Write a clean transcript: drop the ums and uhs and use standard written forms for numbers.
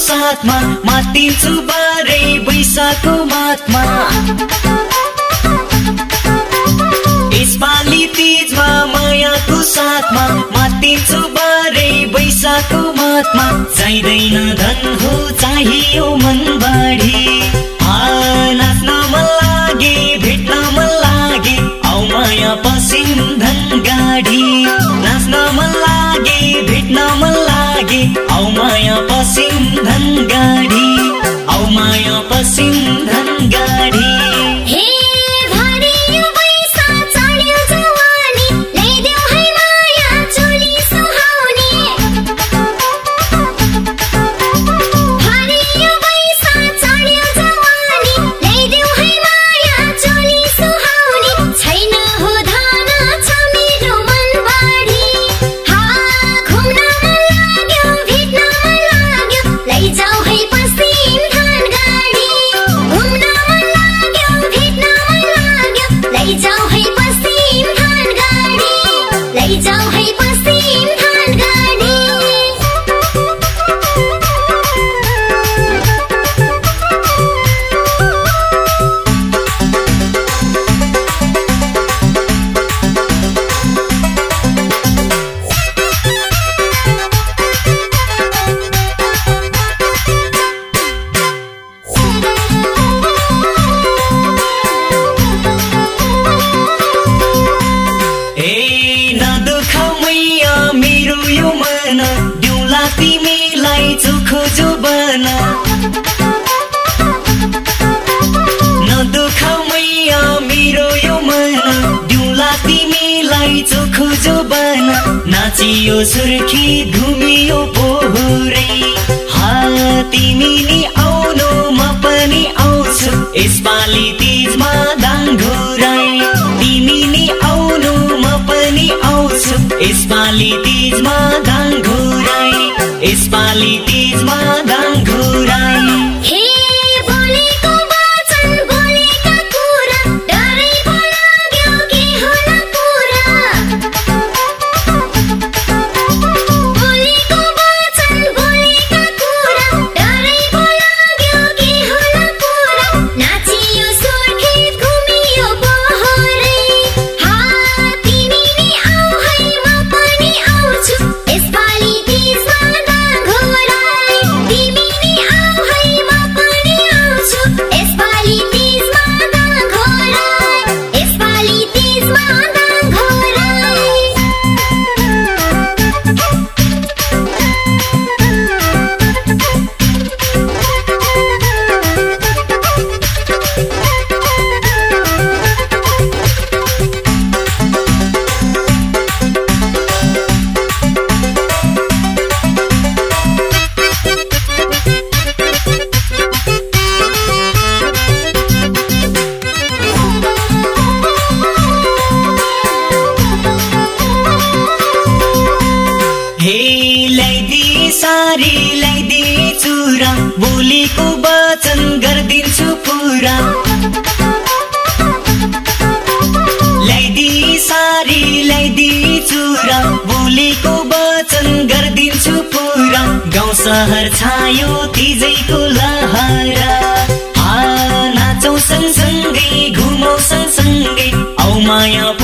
साथमा मातिन्छु बारे बैशाखको मातमा यसपालि तीजमा मायाको साथमा मातिन्छु बारे बैशाखको मातमा चाहिँदैन धन हो चाहियो मन बाढी नाच्न मन लागे भेट्न मन लागे आउ माया पसिन धन गाडी नाच्न मन लागे भेट्न मन लागे आउ माया पसिन धन गाडी आउ माया पसिन धन गाडी तिमीलाई चोखो जो बना नदुख मैया मेरो यो मन दिउला तिमीलाई चोखो जो बना नाचियो सुर्खी घुमियो पोहोरे तिमी नि आउनु म पनि आउँछु यसपालि तीजमा दाङ घोराई तिमी नि आउनु म पनि आउँछु यसपालि तीजमा दाङ घोराई यसपालि तीजमा दाङ घोराई सारी ल्याइदे चुरा बोलीको वचन गर्दिन्छु पुरा ल्याइदे सारी ल्याइदे चुरा बोलीको वचन गर्दिन्छु पुरा गाउँ सहर छायो तीजैको लहरा नाचौँ सँगसँगै घुमौँ सँगसँगै आउ माया